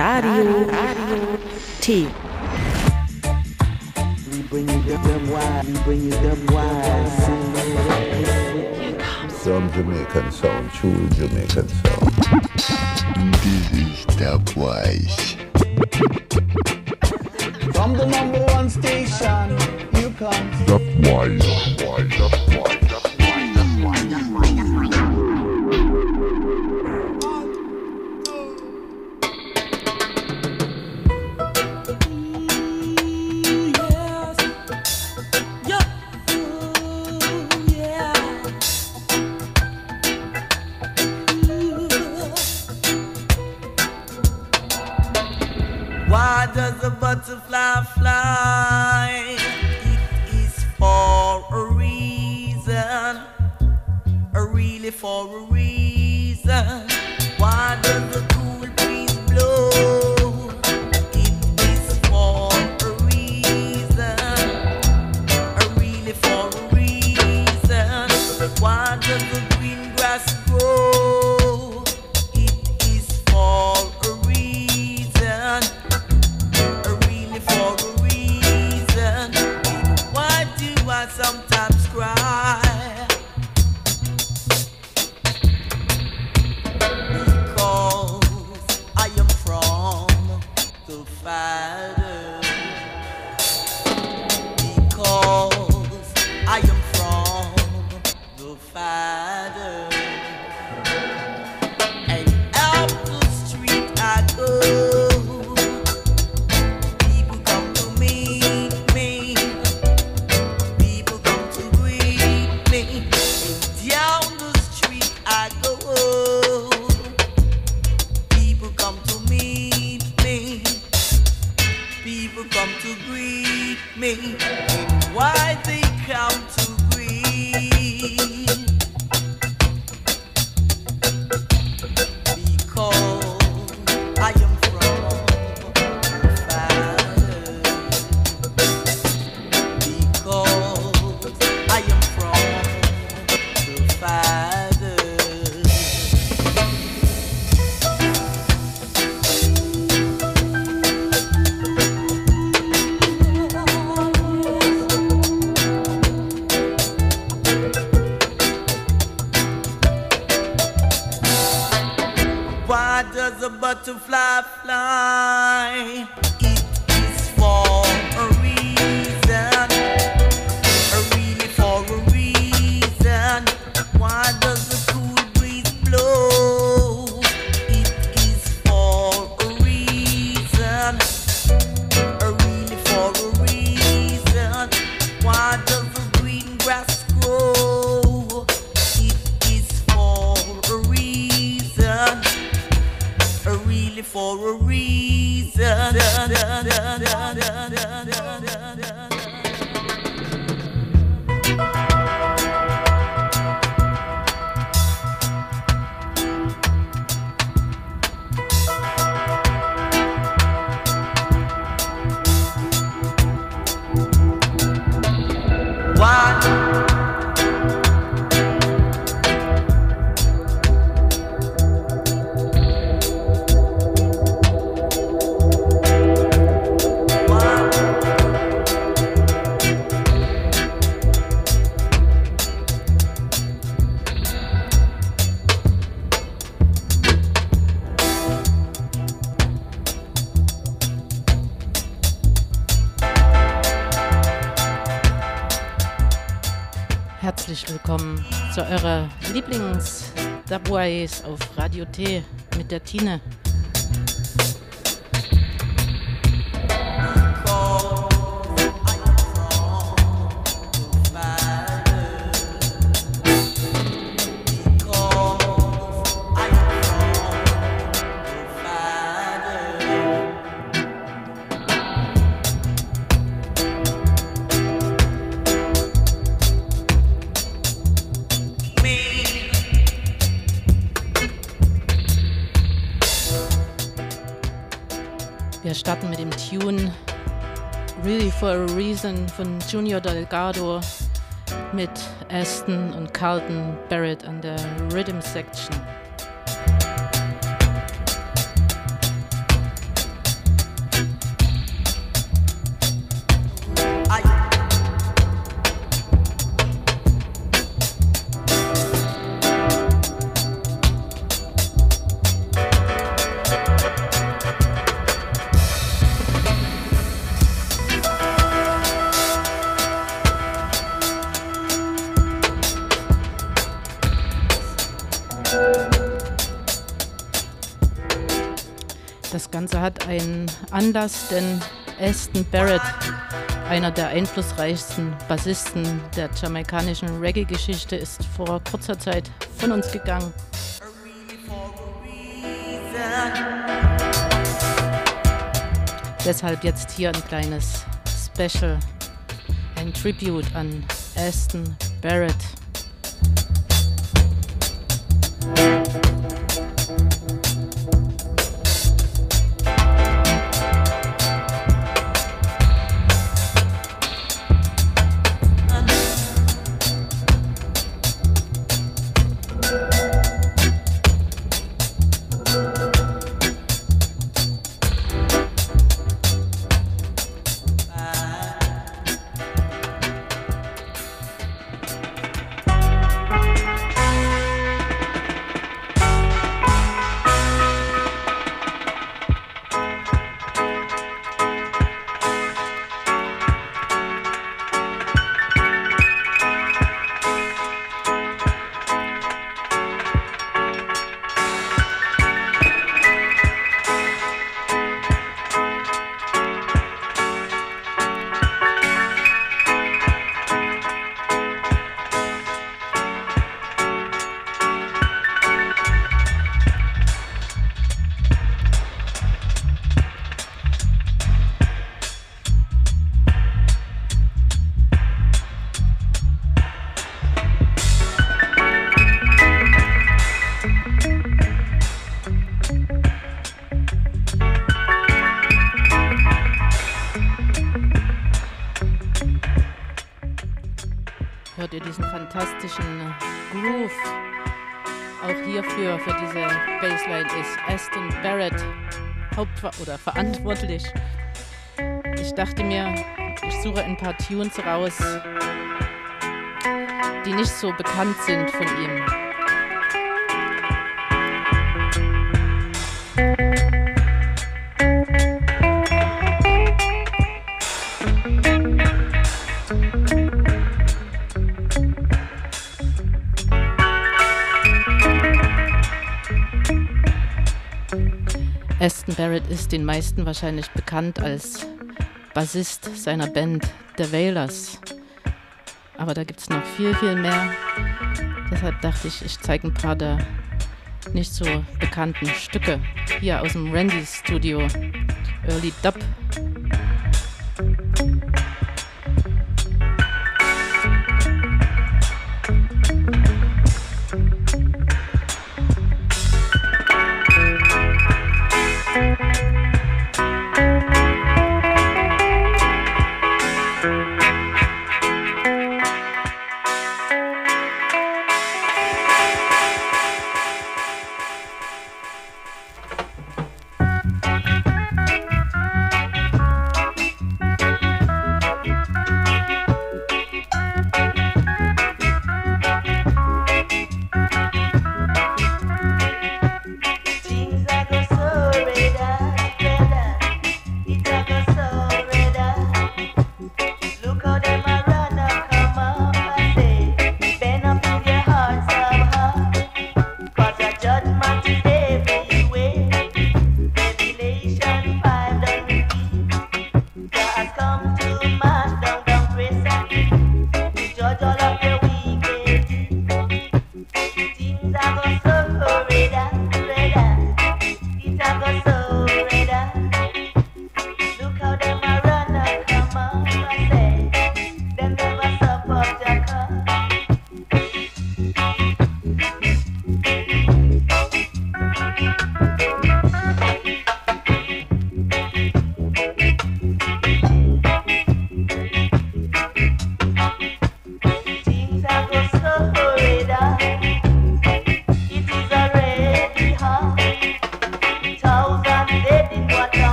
Radio T. We bring you them wide, we bring you them wide. Some Jamaican sound, true Jamaican sound. This is Dubwise. From the #1 station, you come. Dubwise. Why does a butterfly fly? It is for a reason, really for a reason. Why does the cool breeze blow? It is for a reason, really for a reason. Why does the green grass grow? It is for a reason. For a reason. Why do I sometimes cry? Because I am from the Father. Because I am from the Father. And up the street I go. Me, and why they come to greet? Because I am from the Father. Because I am from the Father. Why does a butterfly fly? It is for a reason, really for a reason. Why does the cool breeze blow? It is for a reason, really for a reason. Why does the green grass grow? It is for a reason. Really for a reason. Why? Herzlich willkommen zu eurer Lieblings-Dubwise auf Radio T mit der Tine. Wir starten mit dem Tune Really for a Reason von Junior Delgado mit Aston und Carlton Barrett an der Rhythm Section. Das Ganze hat einen Anlass, denn Aston Barrett, einer der einflussreichsten Bassisten der jamaikanischen Reggae-Geschichte, ist vor kurzer Zeit von uns gegangen. Deshalb jetzt hier ein kleines Special, ein Tribute an Aston Barrett. Hört ihr diesen fantastischen Groove? Auch hierfür, für diese Bassline ist Aston Barrett verantwortlich. Ich dachte mir, ich suche ein paar Tunes raus, die nicht so bekannt sind von ihm. Aston Barrett ist den meisten wahrscheinlich bekannt als Bassist seiner Band The Wailers. Aber da gibt es noch viel, viel mehr. Deshalb dachte ich, ich zeige ein paar der nicht so bekannten Stücke hier aus dem Randy Studio, Early Dub.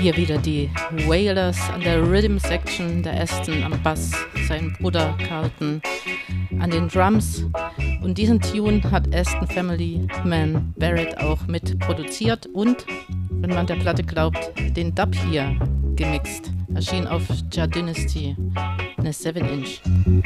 Hier wieder die Wailers an der Rhythm Section, der Aston am Bass, sein Bruder Carlton an den Drums. Und diesen Tune hat Aston Family Man Barrett auch mit produziert und, wenn man der Platte glaubt, den Dub hier gemixt. Erschien auf Jah Dynasty, eine 7-Inch.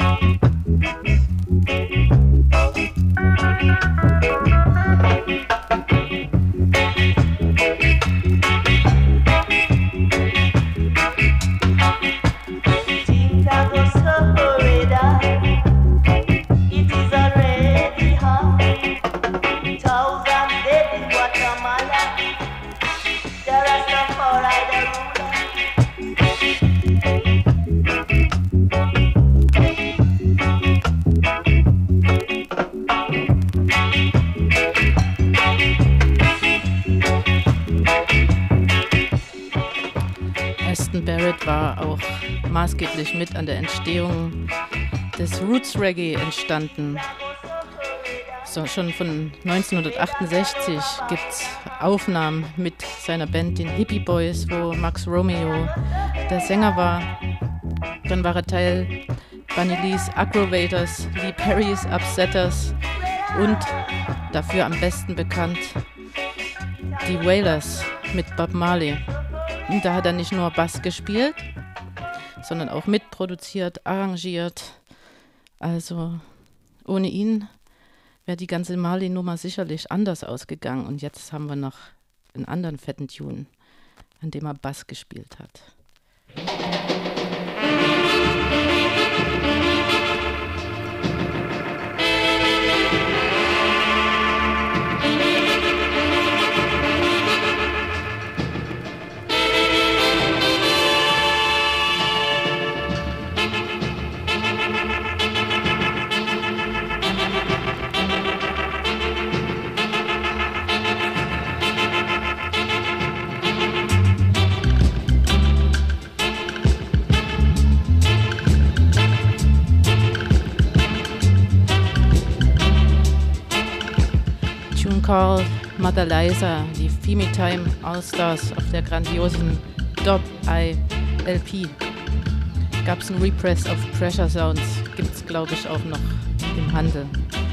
Barrett war auch maßgeblich mit an der Entstehung des Roots Reggae entstanden. So, schon von 1968 gibt es Aufnahmen mit seiner Band, den Hippie Boys, wo Max Romeo der Sänger war. Dann war er Teil Bunny Lees Aggrovators, Lee Perrys Upsetters und dafür am besten bekannt die Wailers mit Bob Marley. Und da hat er nicht nur Bass gespielt, sondern auch mitproduziert, arrangiert. Also ohne ihn wäre die ganze Marley-Nummer sicherlich anders ausgegangen. Und jetzt haben wir noch einen anderen fetten Tune, an dem er Bass gespielt hat. Called Mother Liza, die Femi Time All-Stars auf der grandiosen Dub-Eye LP. Gab es ein Repress of Pressure Sounds, gibt es glaube ich auch noch im Handel.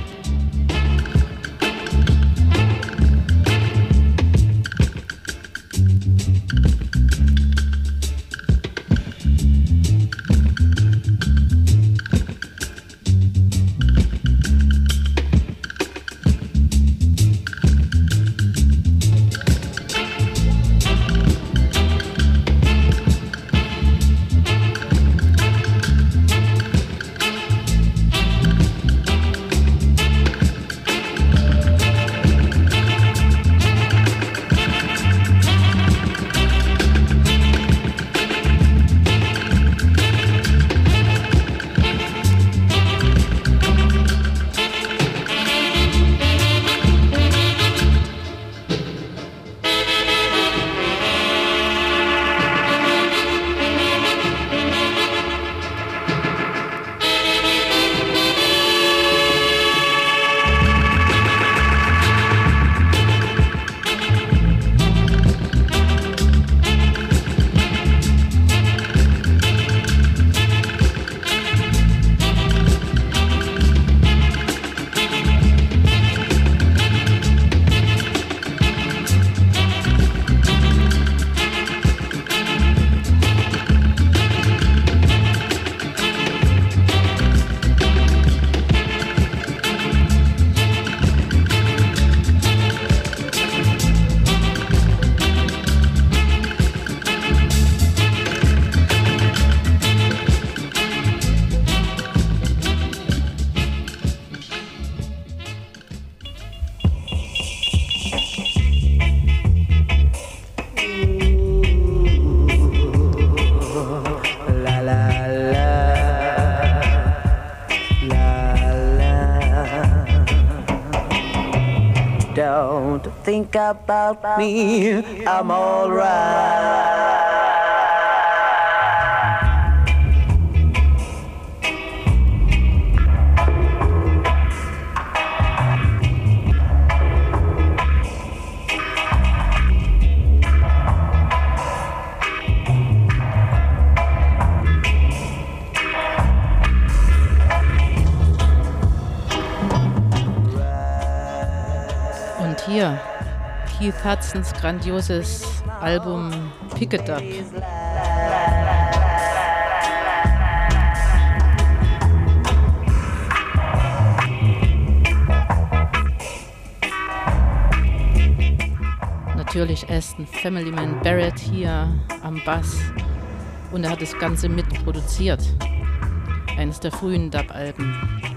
Don't think about me, I'm alright. Und hier Keith Hudsons grandioses Album Pick It Up. Natürlich Aston Family Man Barrett hier am Bass und er hat das Ganze mitproduziert. Eines der frühen Dub-Alben.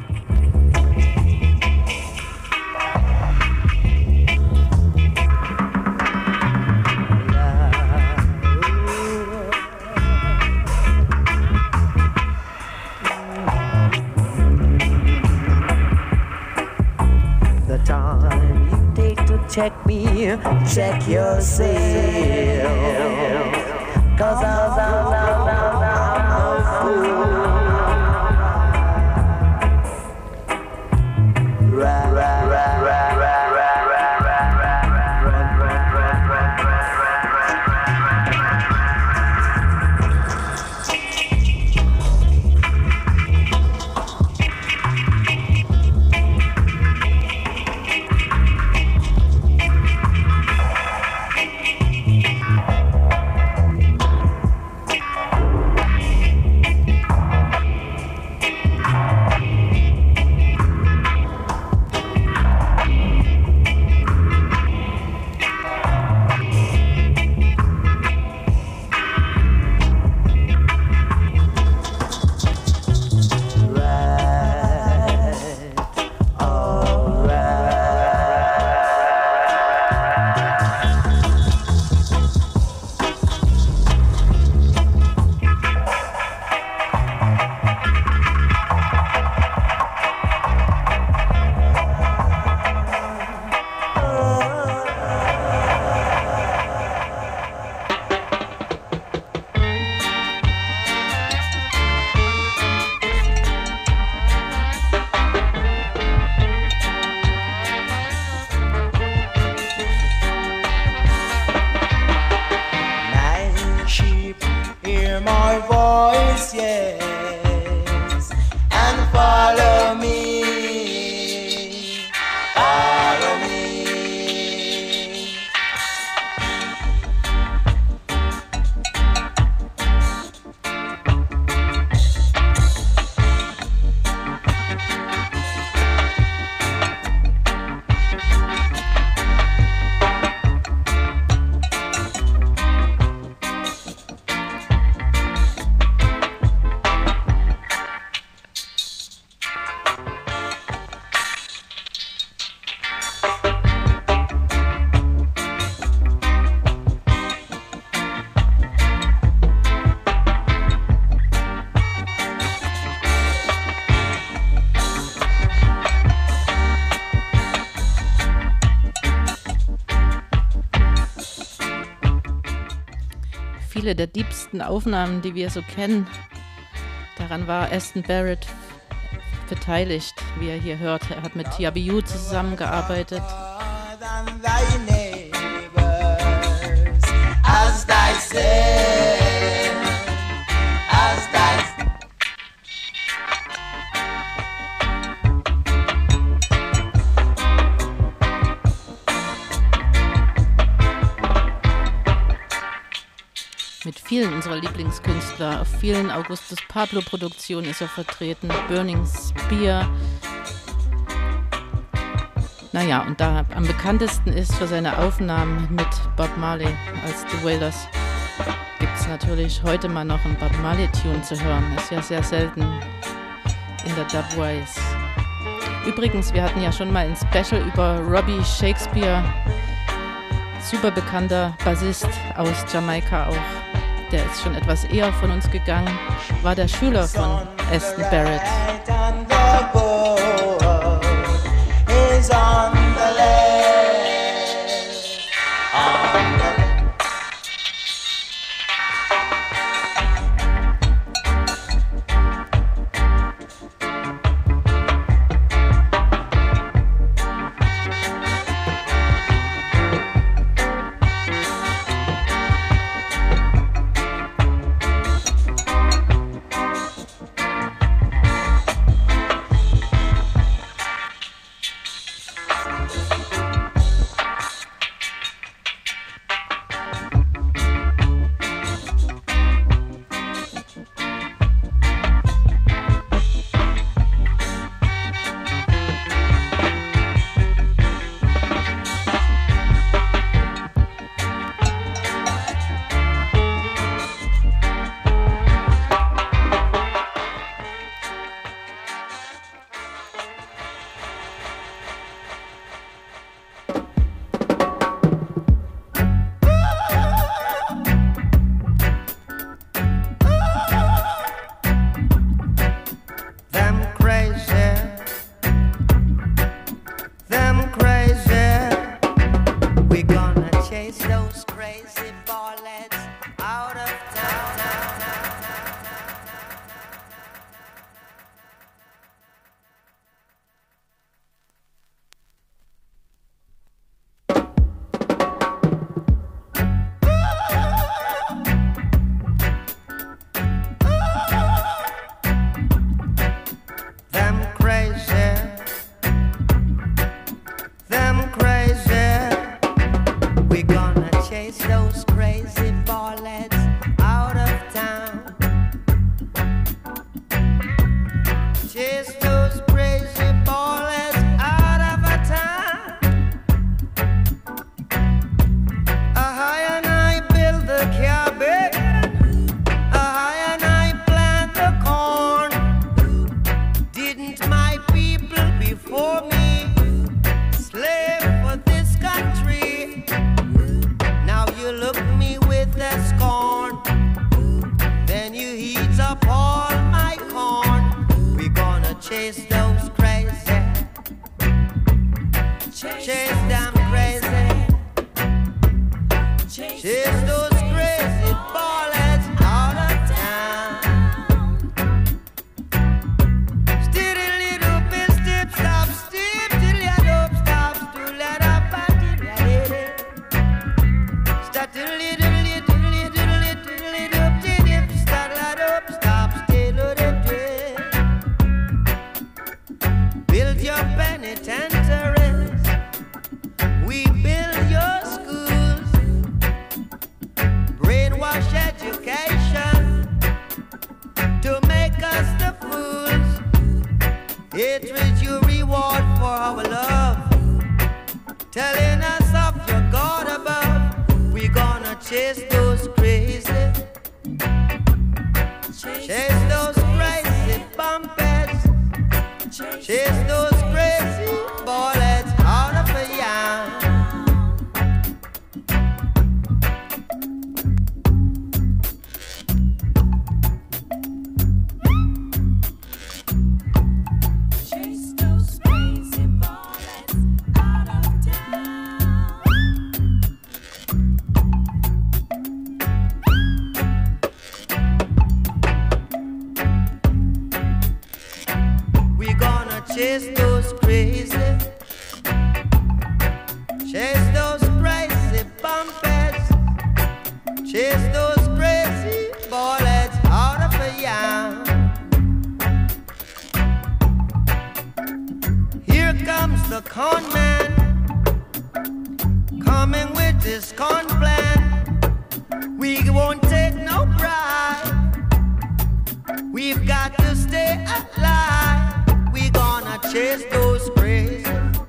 Check me, check yourself. 'Cause I'm a fool. Viele der diebsten Aufnahmen, die wir so kennen, daran war Aston Barrett beteiligt, wie ihr hier hört. Er hat mit TRBU zusammengearbeitet. Mit vielen unserer Lieblingskünstler, auf vielen Augustus Pablo-Produktionen ist er vertreten, Burning Spear. Naja, und da am bekanntesten ist für seine Aufnahmen mit Bob Marley als The Wailers, gibt es natürlich heute mal noch einen Bob Marley-Tune zu hören. Das ist ja sehr selten in der Dubwise. Übrigens, wir hatten ja schon mal ein Special über Robbie Shakespeare, super bekannter Bassist aus Jamaika auch. Der ist schon etwas eher von uns gegangen, war der Schüler von Aston Barrett. telling us of your God above. We gonna chase those crazy, chase those crazy bumpers, chase those crazy bullets out of a yam. Chase those crazy, chase those crazy bumpers, chase those crazy bullets out of a yam. Here comes the con man, coming with his con plan. We won't take no bribe, we've got to stay alive. We gonna chase those crazy,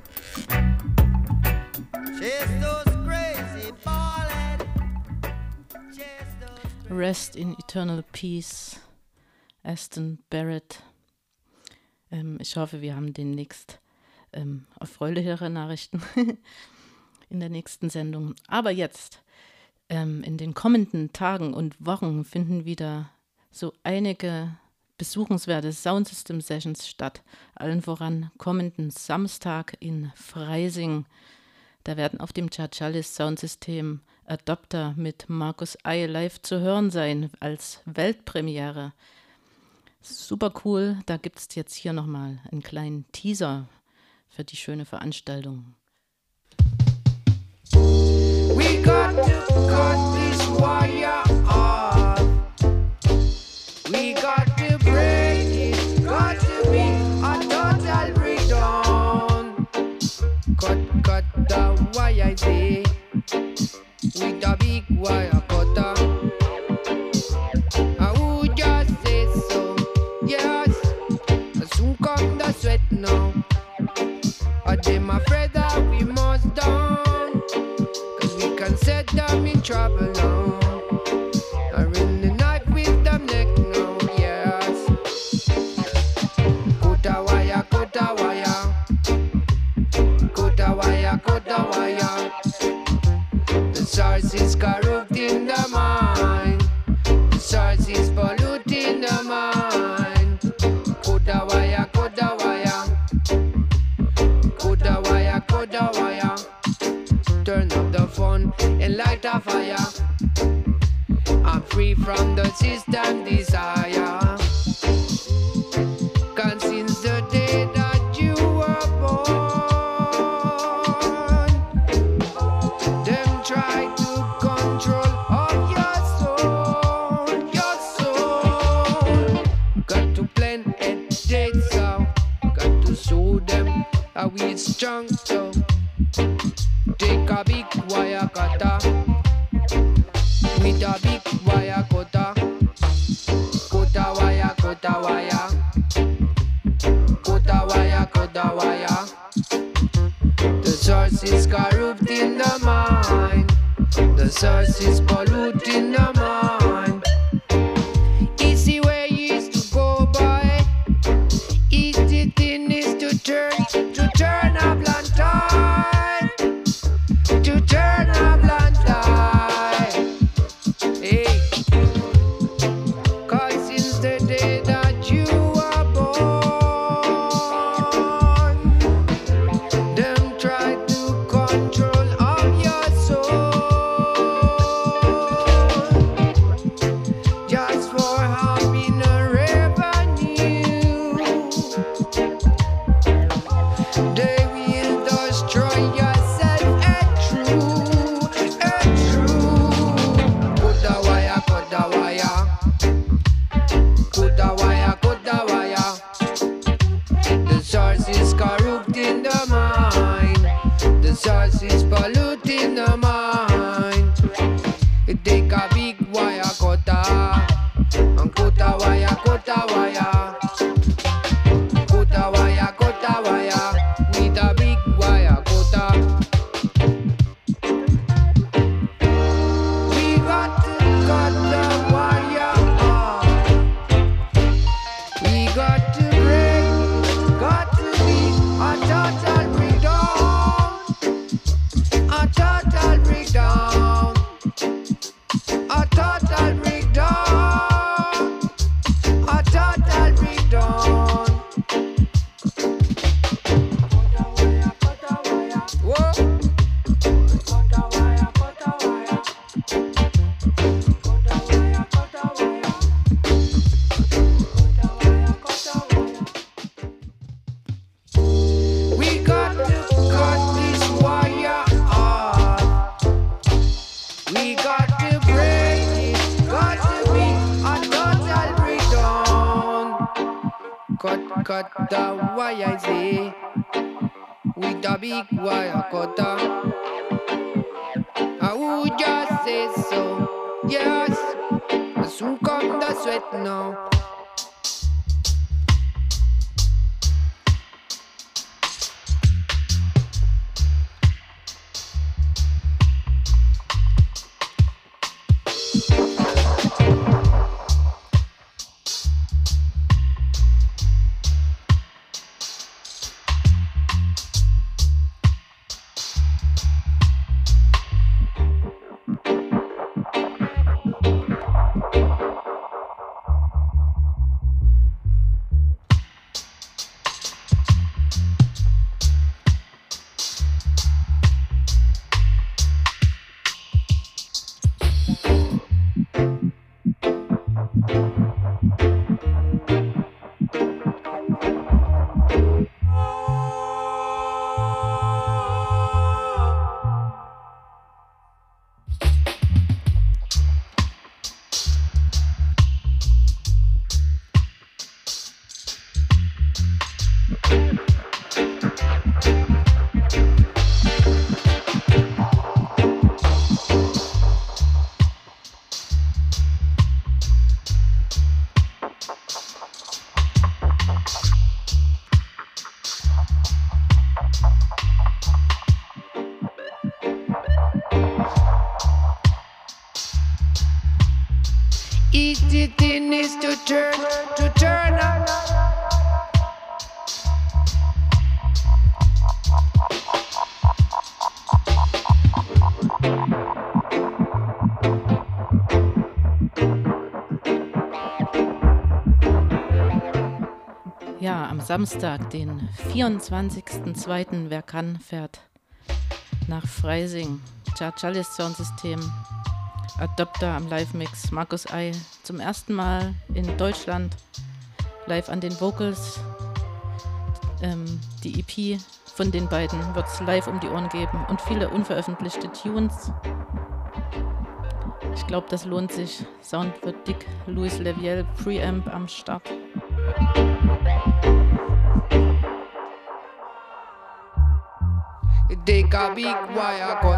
chase those crazy bullets, chase those. Rest in Eternal Peace, Aston Barrett. Ich hoffe, wir haben demnächst erfreulichere Nachrichten in der nächsten Sendung. Aber jetzt, in den kommenden Tagen und Wochen finden wieder so einige besuchenswerte Soundsystem Sessions statt. Allen voran kommenden Samstag in Freising. Da werden auf dem Charchalis Soundsystem Adopter mit Markus Eye live zu hören sein als Weltpremiere. Super cool. Da gibt es jetzt hier nochmal einen kleinen Teaser für die schöne Veranstaltung. We got to cut this wire off. We got to break it, got to be a total breakdown. Cut the wire there with a big wire cutter. Who just say so? Yes, soon come the sweat now. I'm afraid that we must down, 'cause we can set them in trouble now. Or in the night with them neck now. The source is corrupting the mind. The source is polluting the mind. Coulda wire, coulda wire. Coulda wire, coulda wire. Turn up the phone and light a fire. I'm free from the system desire. 'Cause since the day that you were born, try to control of your soul. Got to plan and date so, got to show them how we strong so. Take a big wire cutter, with a big wire cutter. Cutter wire, cutter wire. Cutter wire, cutter wire. The source is corrupting the mind. The source is polluting the mind. Easy way is to go by. Easy thing is to turn a blind eye. To turn a blind eye. Hey. 'Cause since the day that you were born, them try to control of your soul. Just for having a revenue, they will destroy yourself and true. Put the wire, put the wire. Put the wire, put the wire. The source is corrupting the mind. The source is polluting the mind. It take a big wire cutter and cut a wire, cut a wire. Cut a wire, cut a wire with a big wire cutter. A total breakdown. A total breakdown. A total breakdown. Whoa. We got to cut this wire off. We got to break it. Got to be a total breakdown. Cut the wire, see. With a big wire cutter. I would just say so. Yes. Soon come the sweat now. Easy thing is to turn up. Ja, am Samstag, den 24.02. Wer kann, fährt nach Freising. Charchalis Soundsystem. Adopter am Live-Mix, Markus Ei, zum ersten Mal in Deutschland, live an den Vocals. Die EP von den beiden wird es live um die Ohren geben und viele unveröffentlichte Tunes. Ich glaube, das lohnt sich. Sound wird dick. Louis Leviel, Preamp am Start. Take a big wire cut.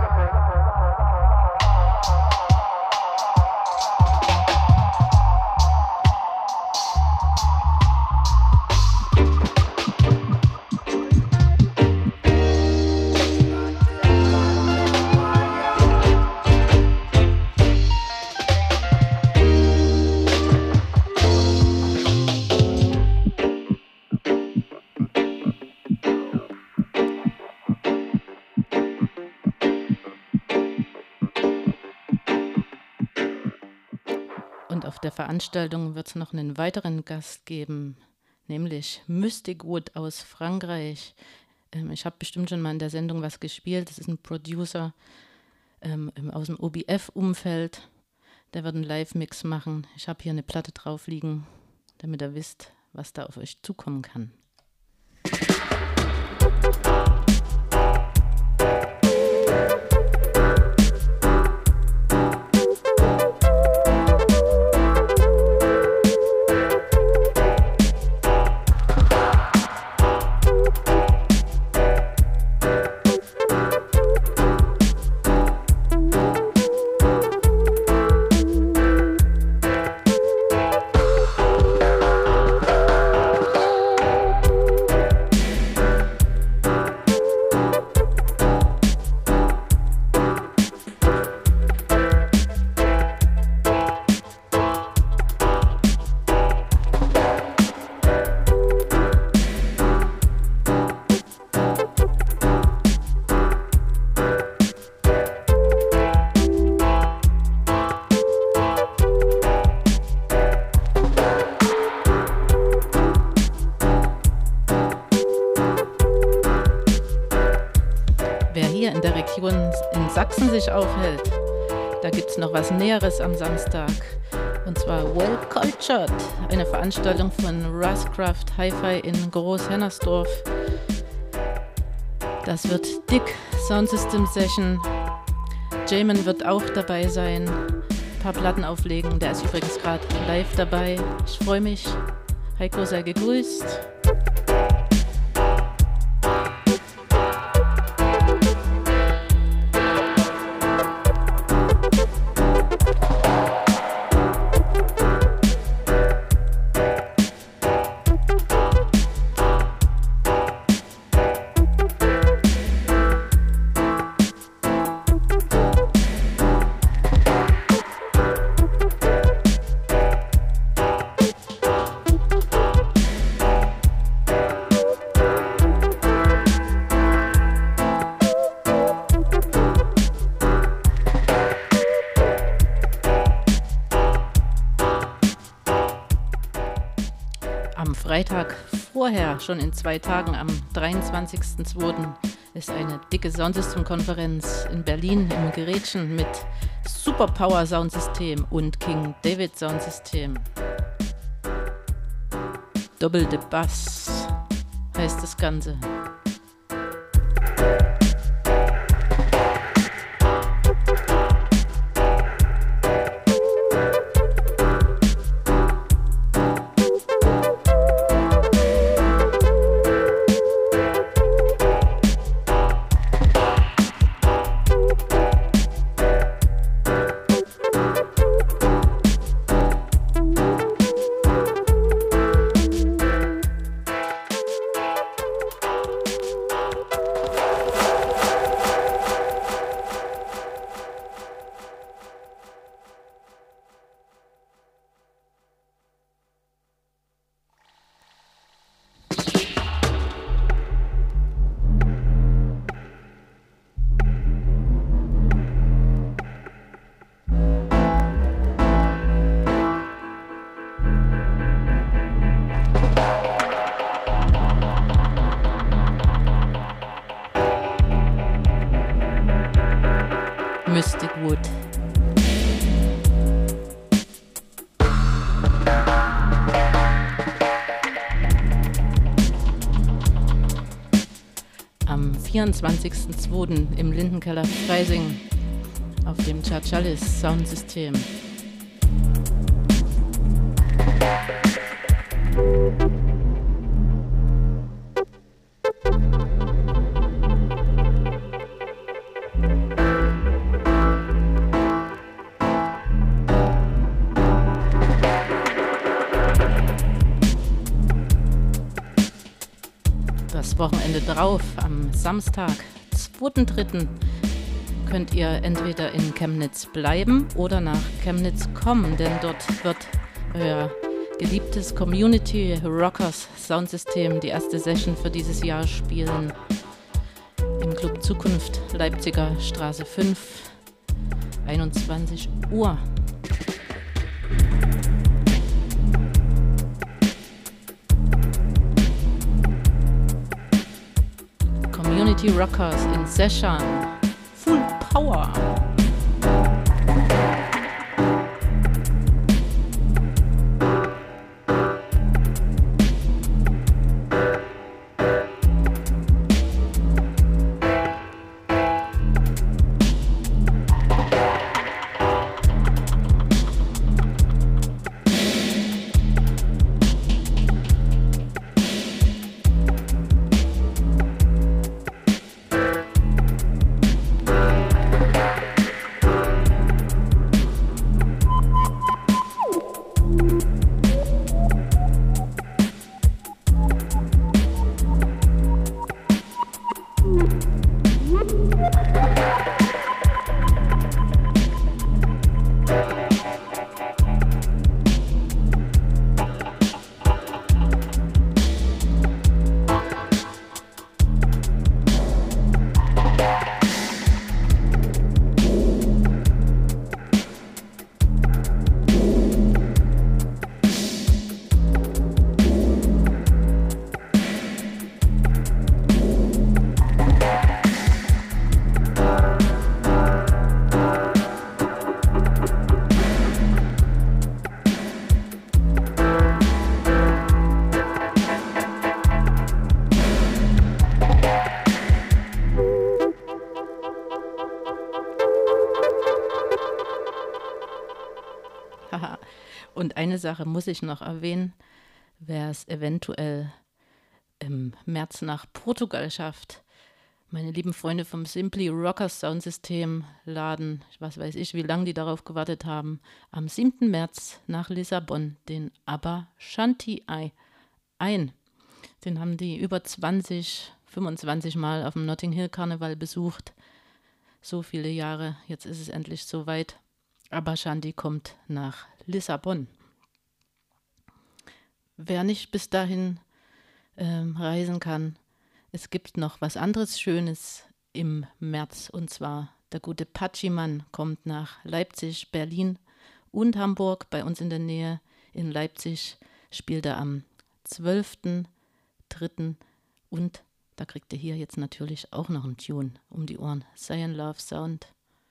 Auf der Veranstaltung wird es noch einen weiteren Gast geben, nämlich Mystic Wood aus Frankreich. Ich habe bestimmt schon mal in der Sendung was gespielt. Das ist ein Producer aus dem OBF-Umfeld. Der wird einen Live-Mix machen. Ich habe hier eine Platte drauf liegen, damit ihr wisst, was da auf euch zukommen kann. in Sachsen sich aufhält, da gibt es noch was Näheres am Samstag. Und zwar Well Cultured, eine Veranstaltung von Ruscraft Hi-Fi in Groß-Hennersdorf. Das wird dick, Soundsystem Session. Jamin wird auch dabei sein, ein paar Platten auflegen. Der ist übrigens gerade live dabei. Ich freue mich. Heiko, sei gegrüßt. Freitag vorher, schon in 2 Tagen, am 23.02. ist eine dicke Soundsystem-Konferenz in Berlin im Gerätschen mit Superpower Soundsystem und King David Soundsystem. Double the Bass heißt das Ganze. Mystic Wood. Am 24.02. im Lindenkeller Freising auf dem Chachalis Soundsystem. Wochenende drauf, am Samstag, 2.3. könnt ihr entweder in Chemnitz bleiben oder nach Chemnitz kommen, denn dort wird euer geliebtes Community Rockers Soundsystem die erste Session für dieses Jahr spielen. Im Club Zukunft, Leipziger Straße 5, 21 Uhr. Community Rockers in Session. Full Power. Und eine Sache muss ich noch erwähnen, wer es eventuell im März nach Portugal schafft. Meine lieben Freunde vom Simply Rockers Soundsystem laden, was weiß ich, wie lange die darauf gewartet haben, am 7. März nach Lissabon den Abba Shanti ein. Den haben die über 25 Mal auf dem Notting Hill Karneval besucht. So viele Jahre, jetzt ist es endlich soweit. Abba Shanti kommt nach Lissabon. Wer nicht bis dahin reisen kann, es gibt noch was anderes Schönes im März, und zwar der gute Patschimann kommt nach Leipzig, Berlin und Hamburg. Bei uns in der Nähe in Leipzig spielt er am 12.3. und da kriegt ihr hier jetzt natürlich auch noch einen Tune um die Ohren. Cyan Love Sound.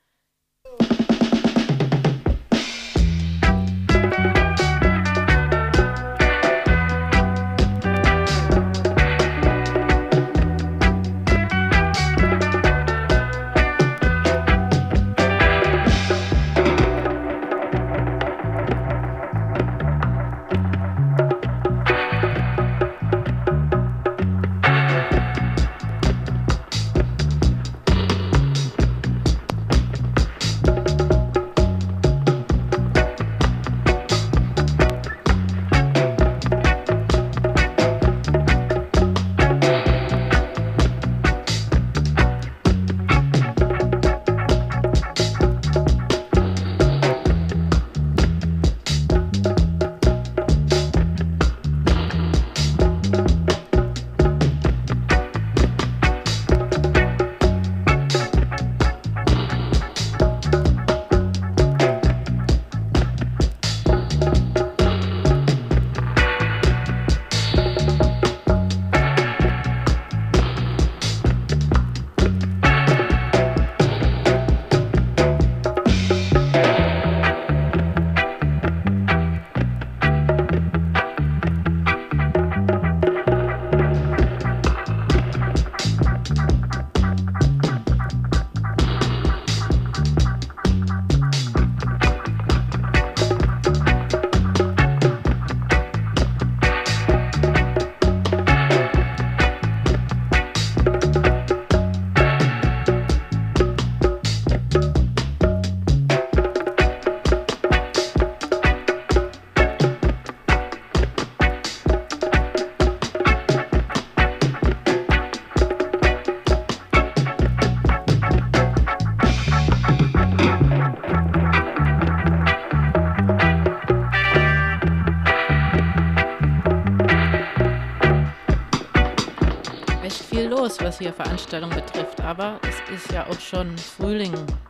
Was hier Veranstaltung betrifft, aber es ist ja auch schon Frühling.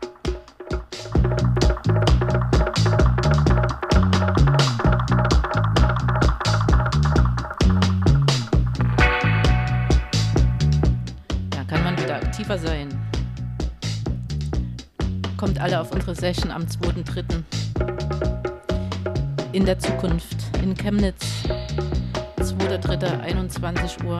Da kann man wieder aktiver sein. Kommt alle auf unsere Session am 2.3. in der Zukunft in Chemnitz, 2.3. 21 Uhr.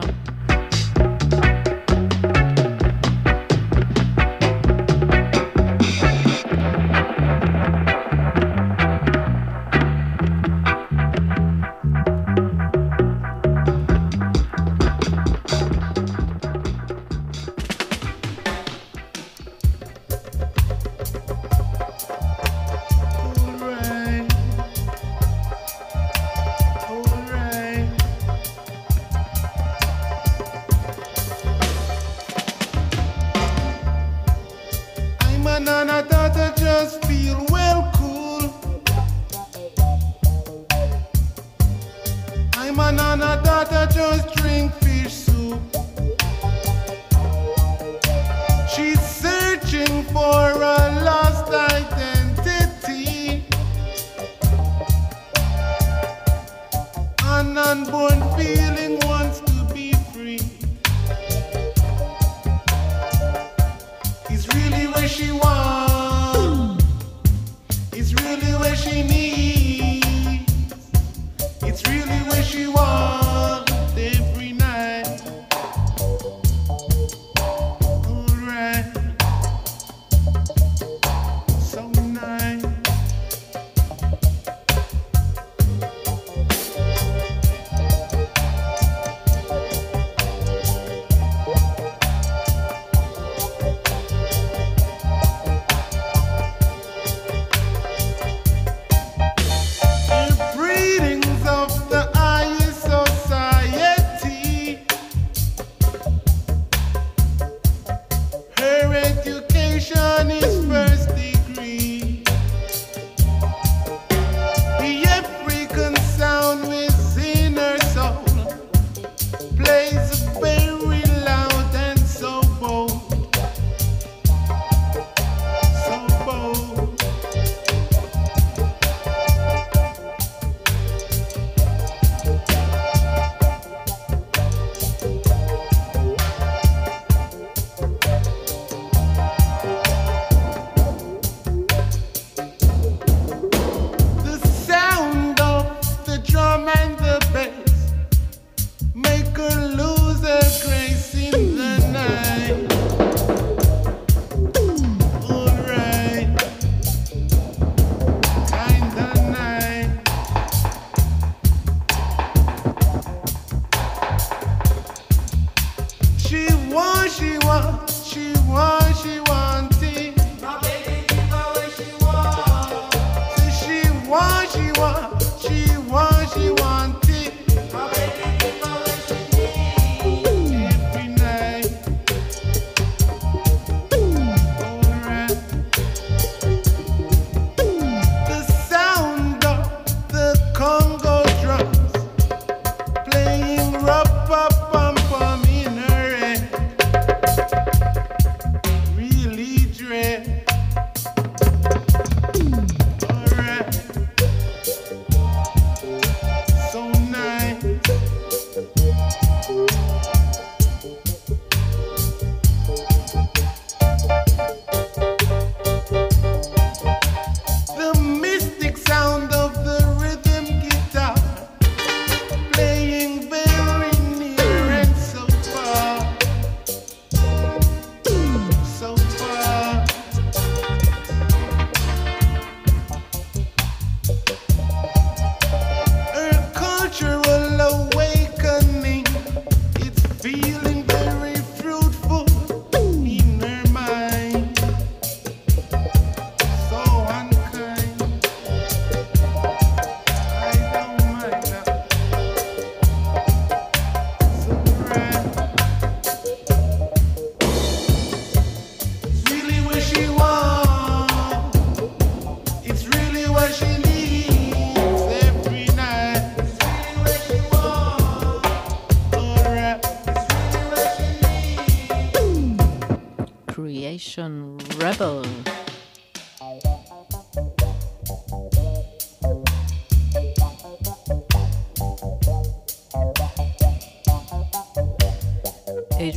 Every night.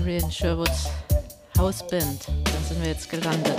Adrian Sherwoods Hausband. Da sind wir jetzt gelandet.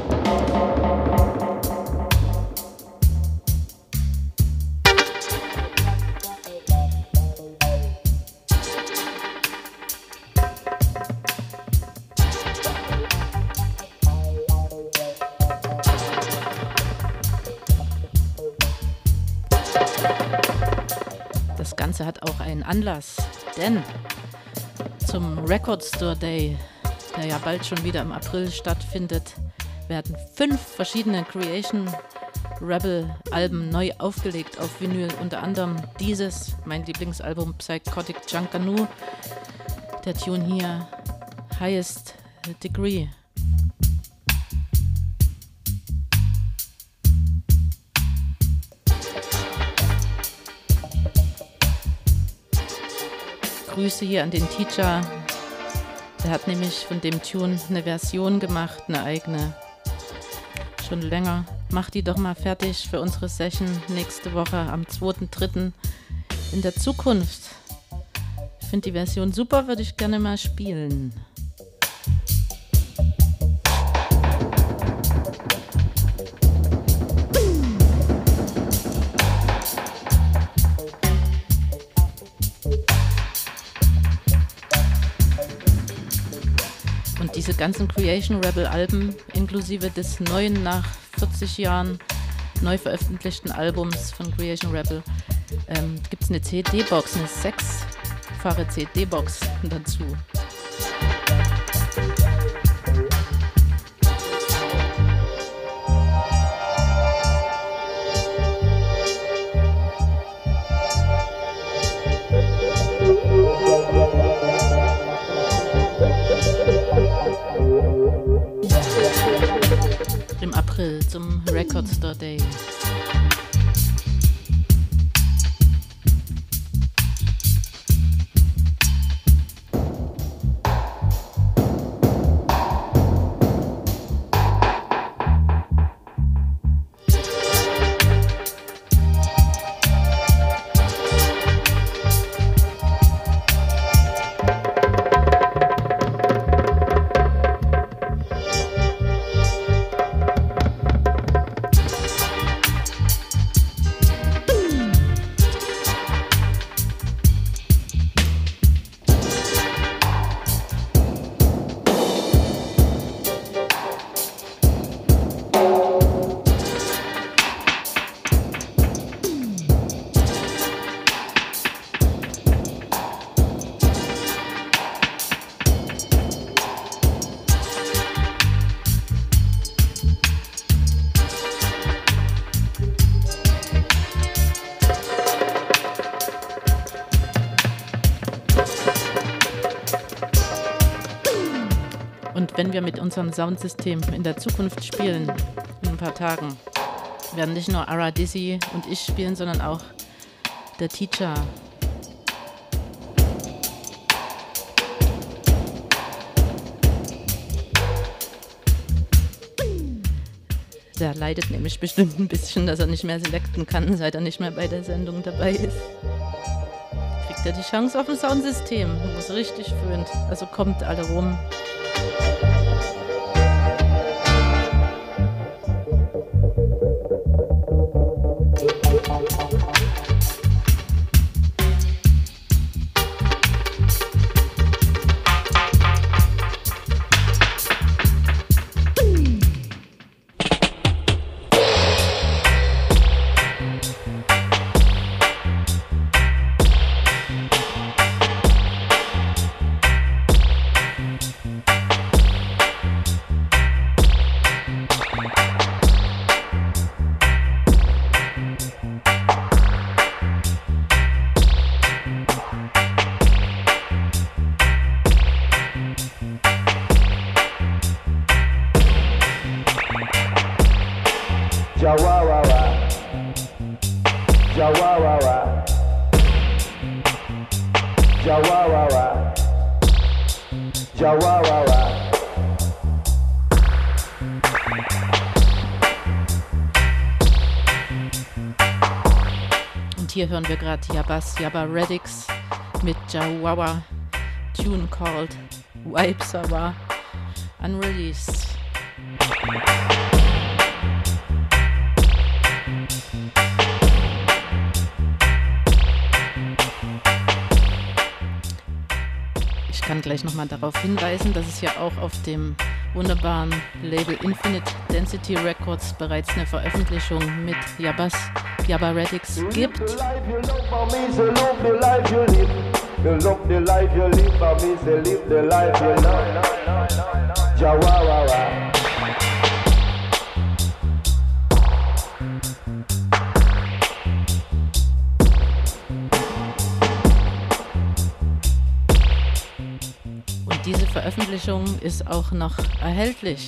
Das Ganze hat auch einen Anlass, denn zum Record Store Day, der ja bald schon wieder im April stattfindet, werden 5 verschiedene Creation Rebel Alben neu aufgelegt auf Vinyl. Unter anderem dieses, mein Lieblingsalbum Psychotic Junkanoo. Der Tune hier, Highest Degree. Grüße hier an den Teacher. Der hat nämlich von dem Tune eine Version gemacht, eine eigene. Schon länger. Mach die doch mal fertig für unsere Session nächste Woche am 2.3. in der Zukunft. Ich finde die Version super, würde ich gerne mal spielen. Diese ganzen Creation Rebel Alben, inklusive des neuen nach 40 Jahren neu veröffentlichten Albums von Creation Rebel, gibt es eine CD-Box, eine 6-fache CD-Box dazu. Im April zum Record Store Day. Wenn wir mit unserem Soundsystem in der Zukunft spielen, in ein paar Tagen, werden nicht nur Ara Dizzy und ich spielen, sondern auch der Teacher. Der leidet nämlich bestimmt ein bisschen, dass er nicht mehr selecten kann, seit er nicht mehr bei der Sendung dabei ist. Kriegt er die Chance auf ein Soundsystem, wo es richtig föhnt. Also kommt alle rum. Und hier hören wir gerade Yabba Radix mit Jawawa, Tune called Vibes, aber unreleased. Ich kann gleich nochmal darauf hinweisen, dass es ja auch auf dem wunderbaren Label Infinite Density Records bereits eine Veröffentlichung mit Yaba Radix gibt. Und diese Veröffentlichung ist auch noch erhältlich.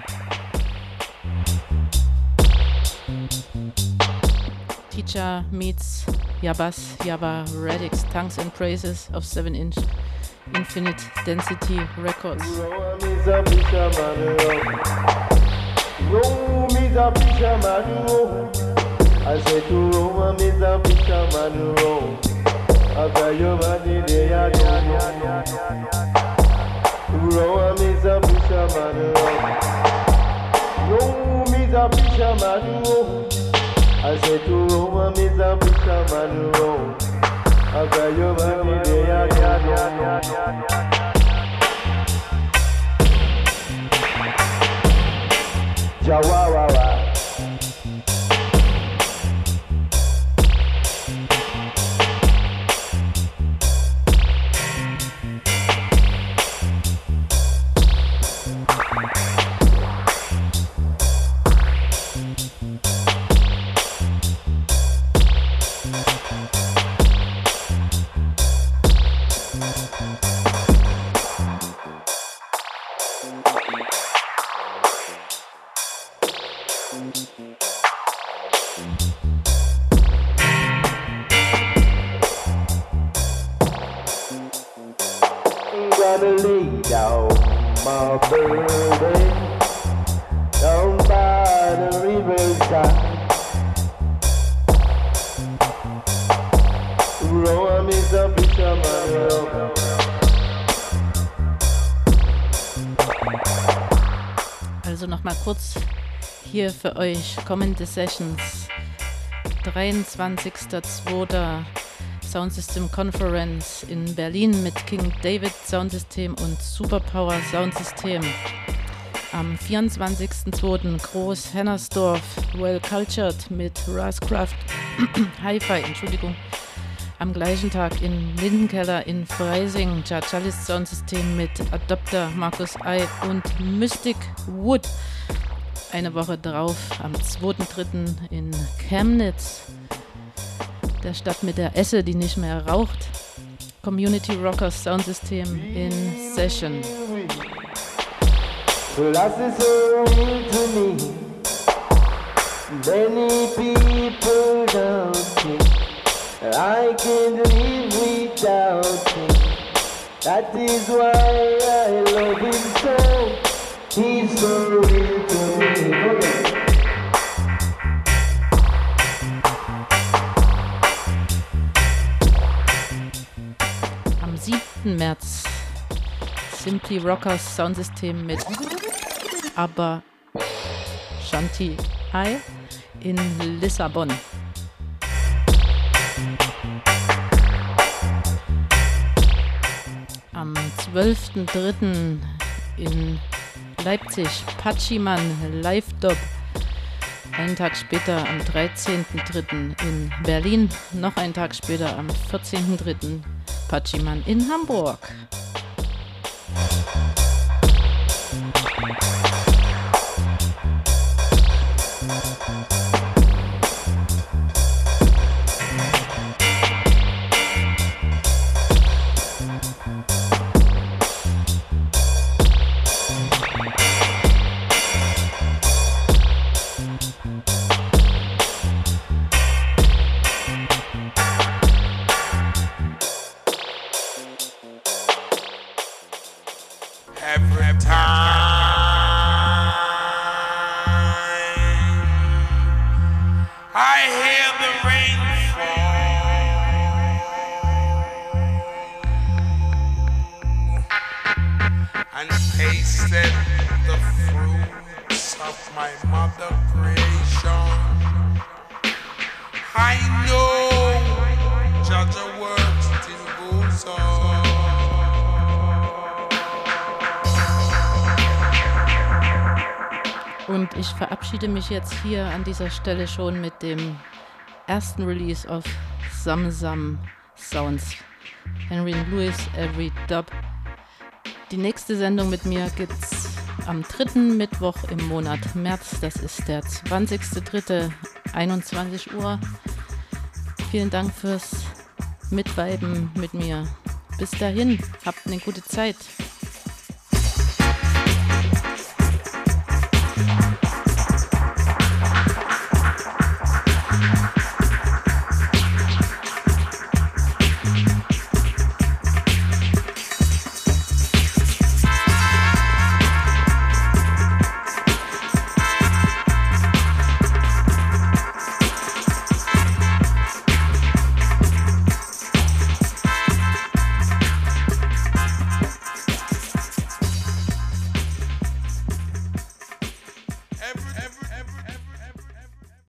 Teacher meets Yaba Radix, Tongues and Praises of 7-inch Infinite Density Records. I say to Rome, is a fisherman road. After your body, they are Rome is a fisherman road. Rome is a fisherman road. I say to Rome, is a fisherman road. After your body, they are Jawawawa. Gonna lay down my burden down by the riverside. Rome is a fisherman road. Also nochmal kurz hier für euch kommende Sessions. 23.02. Soundsystem Conference in Berlin mit King David Soundsystem und Superpower Soundsystem. Am 24.02. Groß Hennersdorf Well Cultured mit Rascraft Hi-Fi, Am gleichen Tag in Lindenkeller in Freising Charchalis Soundsystem mit Adopter, Markus I und Mystic Wood. Eine Woche drauf, am 2.3. in Chemnitz, der Stadt mit der Esse, die nicht mehr raucht. Community Rockers Soundsystem in Session. Last is so real to me. Many people don't think I can live without him. That is why I love him so. He's so real to me. Am 7. März Simply Rockers Soundsystem mit Aber Shanti Hai in Lissabon. Am 12.3. in Leipzig Pachiman Live Dub. Einen Tag später am 13.3. in Berlin. Noch einen Tag später am 14.3. Pachiman in Hamburg. tasted the fruits of my mother creation. I know Jaja works till goes on. Und ich verabschiede mich jetzt hier an dieser Stelle schon mit dem ersten Release of Some Sounds. Henry Lewis, Every Dub. Die nächste Sendung mit mir gibt's am 3. Mittwoch im Monat März. Das ist der 20.03. 21 Uhr. Vielen Dank fürs Mitviben mit mir. Bis dahin, habt eine gute Zeit.